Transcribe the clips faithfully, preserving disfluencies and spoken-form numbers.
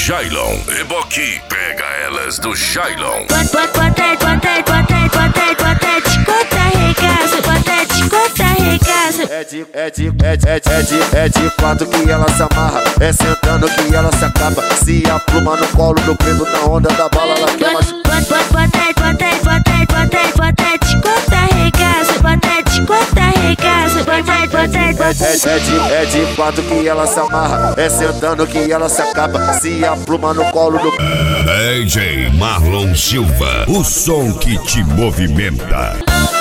Shailon. Reboque, pega elas do Shailon. Bota, bota, bota, bota, bota de conta regaça, bota de conta regaça. É de, é de, é de, é de, é de, é de quatro que ela se amarra, é sentando que ela se acaba. Se a pluma no colo do preto na onda da bala, ela quer mais. Bota, bota, bota, bota, bota, bota de conta regaça, bota de conta regaça, bota, bota, bota. É, é, é de, é de quatro que ela se amarra, é sentando que ela se acaba. Se a pluma no colo do D J Marlon Silva, o som que te movimenta.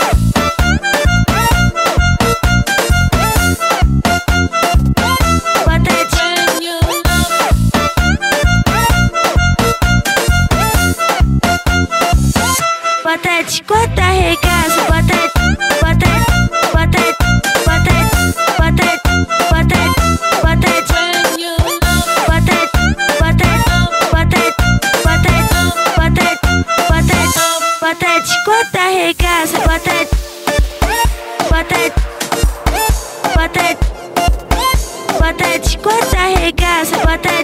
Bota de conta regaça, bota, bota, bota, bota, bota, bota, bota, bota, bota, bota, bota, bota, bota, bota de conta regaça, bota, bota, bota, bota de conta regaça, bota.